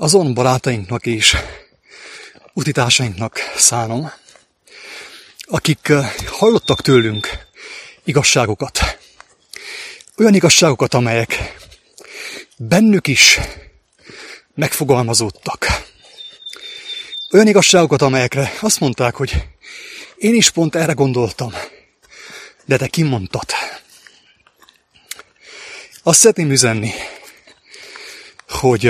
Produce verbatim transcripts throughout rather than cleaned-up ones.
azon barátainknak és utitársainknak szánom, akik hallottak tőlünk igazságokat. Olyan igazságokat, amelyek bennük is megfogalmazódtak. Olyan igazságokat, amelyekre azt mondták, hogy én is pont erre gondoltam, de te kimondtad. Azt szeretném üzenni, hogy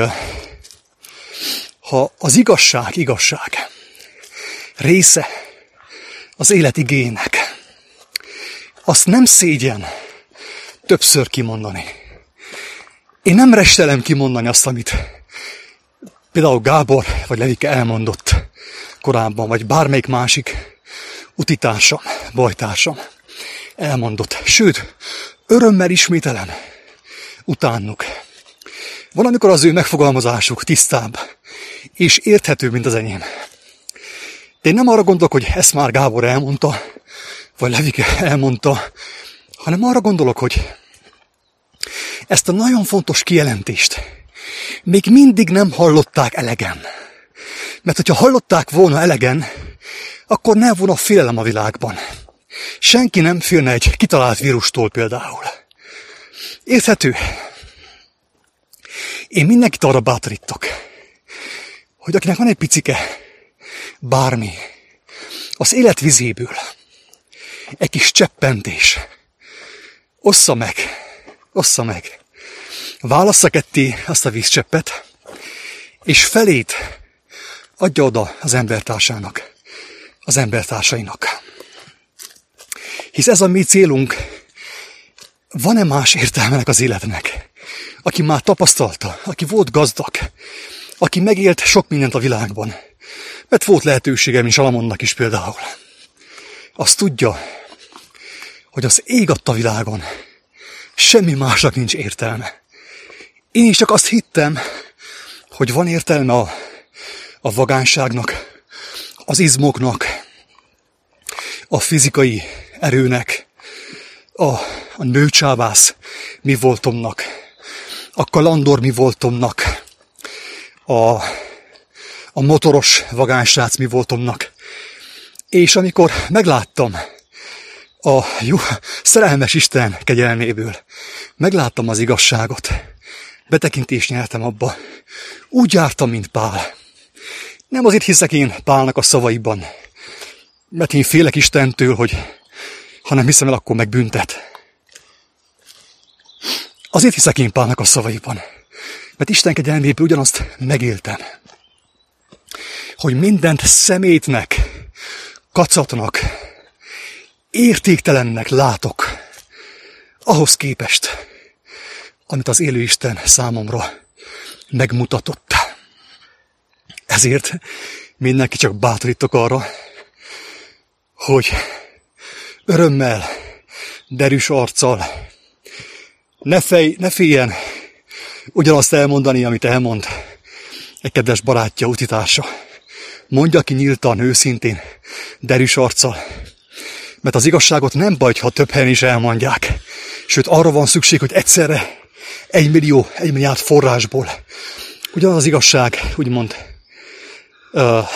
ha az igazság, igazság része az élet igének, azt nem szégyen többször kimondani. Én nem restelem kimondani azt, amit például Gábor vagy Levike elmondott korábban, vagy bármelyik másik utitársam, bajtársam elmondott. Sőt, örömmel ismételem utánuk. Valamikor az ő megfogalmazásuk tisztább és érthető, mint az enyém. De én nem arra gondolok, hogy ezt már Gábor elmondta, vagy Levike elmondta, hanem arra gondolok, hogy ezt a nagyon fontos kijelentést még mindig nem hallották elegen. Mert hogyha hallották volna elegen, akkor ne volna félelem a világban. Senki nem félne egy kitalált vírustól például. Érthető? Én mindenkit arra bátorítok, hogy akinek van egy picike bármi, az élet vizéből egy kis cseppentés, ossza meg, ossza meg, válassza ketté azt a vízcseppet, és felét adja oda az embertársának, az embertársainak. Hisz ez a mi célunk. Van-e más értelmenek az életnek? Aki már tapasztalta, aki volt gazdag, aki megélt sok mindent a világban, mert volt lehetősége, mint Salamonnak is például. Azt tudja, hogy az ég adta világon semmi másnak nincs értelme. Én is csak azt hittem, hogy van értelme a, a vagánságnak, az izmoknak, a fizikai erőnek, a, a nőcsávász mi voltomnak, a kalandor mi voltomnak, a, a motoros vagánsrác mi voltomnak. És amikor megláttam a jó, szerelmes Isten kegyelméből, megláttam az igazságot, betekintést nyertem abba, úgy jártam, mint Pál. Nem azért hiszek én Pálnak a szavaiban, mert én félek Istentől, hogy ha nem hiszem el, akkor megbüntet. Azért hiszek én Pálnak a szavaiban, mert Isten kegyelméből ugyanazt megéltem, hogy mindent szemétnek, kacatnak, értéktelennek látok, ahhoz képest, amit az élő Isten számomra megmutatott. Ezért mindenki csak bátorítok arra, hogy örömmel, derűs arccal, ne, fej, ne féljen ugyanazt elmondani, amit elmond egy kedves barátja, utitársa. Mondja ki nyíltan, őszintén, derűs arccal, mert az igazságot nem baj, ha több helyen is elmondják. Sőt, arra van szükség, hogy egyszerre egy millió, egy milliárd forrásból ugyanaz az igazság, úgymond, uh,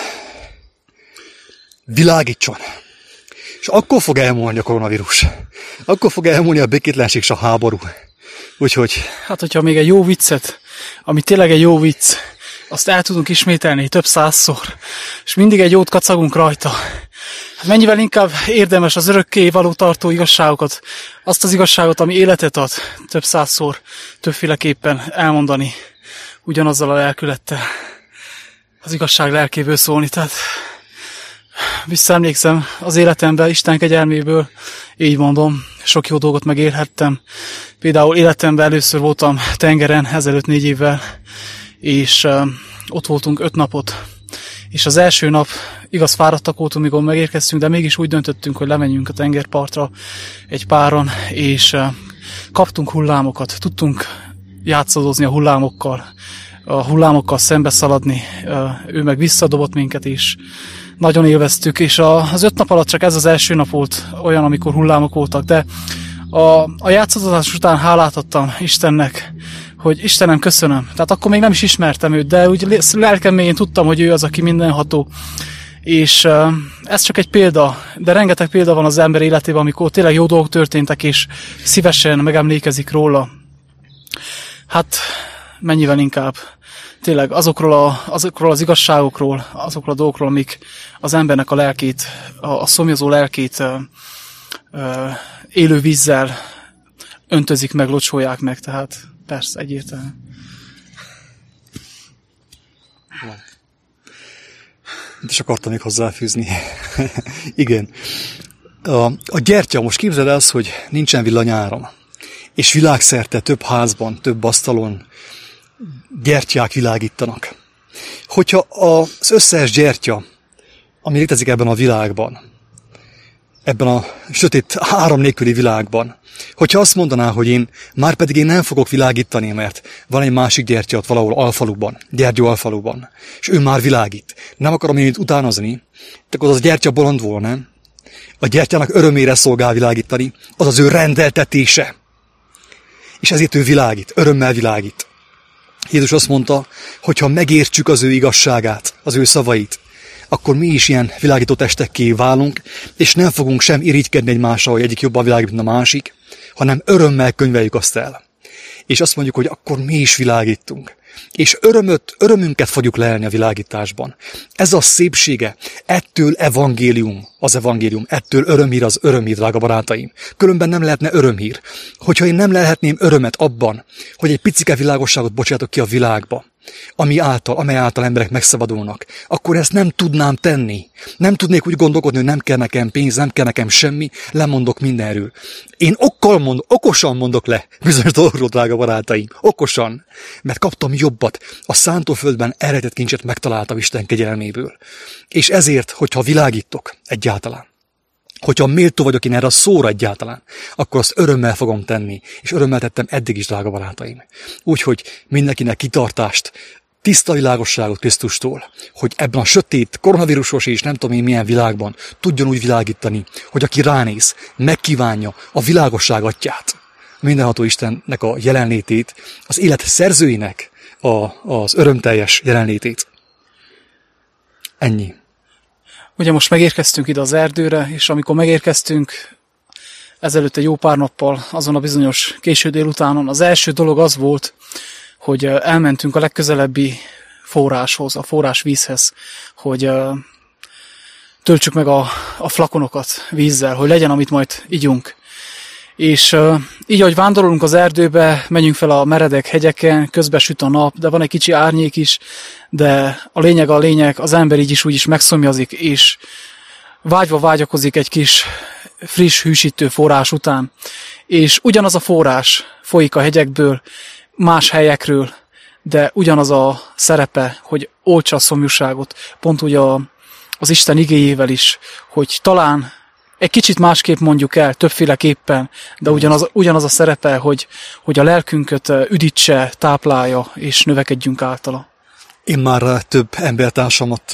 világítson. És akkor fog elmúlni a koronavírus. Akkor fog elmúlni a békétlenség és a háború. Úgyhogy... Hát, hogyha még egy jó viccet, ami tényleg egy jó vicc, azt el tudunk ismételni több százszor, és mindig egy jót kacagunk rajta. Hát mennyivel inkább érdemes az örökké való tartó igazságokat, azt az igazságot, ami életet ad, több százszor, többféleképpen elmondani, ugyanazzal a lelkülettel, az igazság lelkéből szólni. Tehát visszaemlékszem az életemben, Isten kegyelméből, így mondom, sok jó dolgot megélhettem. Például életemben először voltam tengeren, ezelőtt négy évvel, és uh, ott voltunk öt napot. És az első nap, igaz fáradtak voltunk, mikor megérkeztünk, de mégis úgy döntöttünk, hogy lemenjünk a tengerpartra egy páron, és uh, kaptunk hullámokat, tudtunk játszadozni a hullámokkal, a hullámokkal szembe szaladni, uh, ő meg visszadobott minket is. Nagyon élveztük, és a, az öt nap alatt csak ez az első nap volt olyan, amikor hullámok voltak, de a, a játszadozás után hálát adtam Istennek, hogy Istenem, köszönöm. Tehát akkor még nem is ismertem őt, de úgy lelkem mélyén tudtam, hogy ő az, aki mindenható. És uh, ez csak egy példa, de rengeteg példa van az ember életében, amikor tényleg jó dolgok történtek, és szívesen megemlékezik róla. Hát mennyivel inkább. Tényleg azokról, a, azokról az igazságokról, azokról a dolgokról, amik az embernek a lelkét, a, a szomjazó lelkét uh, uh, élő vízzel öntözik meg, locsolják meg, tehát persze, egyértelmű. Mit is akartam még hozzáfűzni? Igen. A, a gyertya, most képzeld el, hogy nincsen villanyáram, és világszerte több házban, több asztalon gyertyák világítanak. Hogyha az összes gyertya, ami létezik ebben a világban, ebben a sötét áram nélküli világban, hogyha azt mondaná, hogy én már pedig én nem fogok világítani, mert van egy másik gyertya ott valahol Alfaluban, Gyergyó Alfaluban, és ő már világít, nem akarom én itt utánozni, akkor az a gyertya bolond volna, nem? A gyertyának örömére szolgál világítani, az az ő rendeltetése. És ezért ő világít, örömmel világít. Jézus azt mondta, hogy ha megértsük az ő igazságát, az ő szavait, akkor mi is ilyen világító testekké válunk, és nem fogunk sem irigykedni egymással, hogy egyik jobban világít, mint a másik, hanem örömmel könyveljük azt el. És azt mondjuk, hogy akkor mi is világítunk. És örömöt, örömünket fogjuk lelni a világításban. Ez a szépsége, ettől evangélium az evangélium, ettől örömhír az örömhír, drága barátaim. Különben nem lehetne örömhír. Hogyha én nem lehetném örömet abban, hogy egy picike világosságot bocsátok ki a világba, ami által, amely által emberek megszabadulnak, akkor ezt nem tudnám tenni. Nem tudnék úgy gondolkodni, hogy nem kell nekem pénz, nem kell nekem semmi, lemondok mindenről. Én okkal mond, okosan mondok le bizonyos dolgokról, drága barátaim. Okosan, mert kaptam jobbat. A szántóföldben eredet kincset megtaláltam Isten kegyelméből. És ezért, hogyha világítok egyáltalán, hogyha méltó vagyok én erre a szóra egyáltalán, akkor azt örömmel fogom tenni, és örömmel tettem eddig is, drága barátaim. Úgyhogy mindenkinek kitartást, tiszta világosságot Krisztustól, hogy ebben a sötét, koronavírusos és nem tudom én milyen világban tudjon úgy világítani, hogy aki ránéz, megkívánja a világosság atyát, mindenható Istennek a jelenlétét, az élet szerzőinek a, az örömteljes jelenlétét. Ennyi. Ugye most megérkeztünk ide az erdőre, és amikor megérkeztünk ezelőtt egy jó pár nappal, azon a bizonyos késő délutánon, az első dolog az volt, hogy elmentünk a legközelebbi forráshoz, a forrásvízhez, hogy töltsük meg a, a flakonokat vízzel, hogy legyen, amit majd igyunk. És uh, így, ahogy vándorolunk az erdőbe, megyünk fel a meredek hegyeken, közben süt a nap, de van egy kicsi árnyék is, de a lényeg a lényeg, az ember így is úgy is megszomjazik, és vágyva vágyakozik egy kis friss, hűsítő forrás után. És ugyanaz a forrás folyik a hegyekből, más helyekről, de ugyanaz a szerepe, hogy oltsa a szomjúságot, pont úgy a, az Isten igéjével is, hogy talán egy kicsit másképp mondjuk el, többféleképpen, de ugyanaz, ugyanaz a szerepe, hogy, hogy a lelkünket üdítse, táplálja, és növekedjünk általa. Én már több embertársamat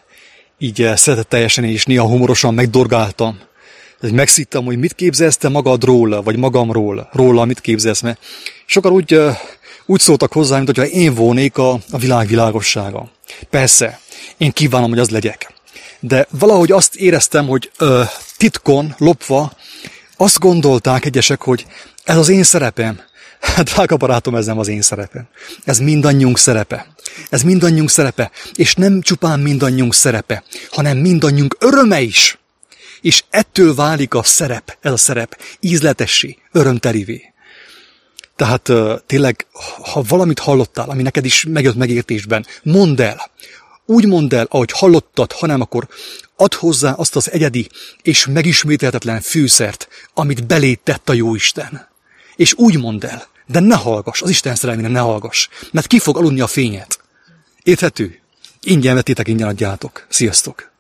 így szeretetteljesen és néha humorosan megdorgáltam. Megszittem, hogy mit képzelsz te magadról, vagy magamról, róla, mit képzelsz, mert sokan úgy, úgy szóltak hozzá, mint hogyha én volnék a, a világ világossága. Persze, én kívánom, hogy az legyek. De valahogy azt éreztem, hogy ö, titkon, lopva, azt gondolták egyesek, hogy ez az én szerepem. Hát, drága barátom, ez nem az én szerepem. Ez mindannyiunk szerepe. Ez mindannyiunk szerepe. És nem csupán mindannyiunk szerepe, hanem mindannyiunk öröme is. És ettől válik a szerep, ez a szerep ízletessé, örömtelivé. Tehát ö, tényleg, ha valamit hallottál, ami neked is megjött megértésben, mondd el. Úgy mondd el, ahogy hallottad, hanem akkor add hozzá azt az egyedi és megismételhetetlen fűszert, amit beléd tett a Jóisten. És úgy mondd el, de ne hallgass, az Isten szerelmére ne hallgass, mert ki fog aludni a fényet. Érthető? Ingyen vettétek, ingyen adjátok. Sziasztok!